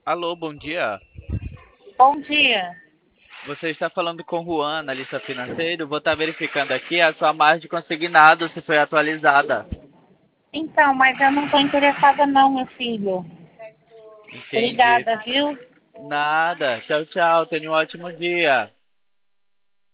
Alô, bom dia. Bom dia. Você está falando com Juan, analista financeiro. Vou estar verificando aqui a sua margem de consignado se foi atualizada. Então, mas eu não estou interessada não, meu filho. Entendi. Obrigada, viu? Nada. Tchau, tchau. Tenha um ótimo dia.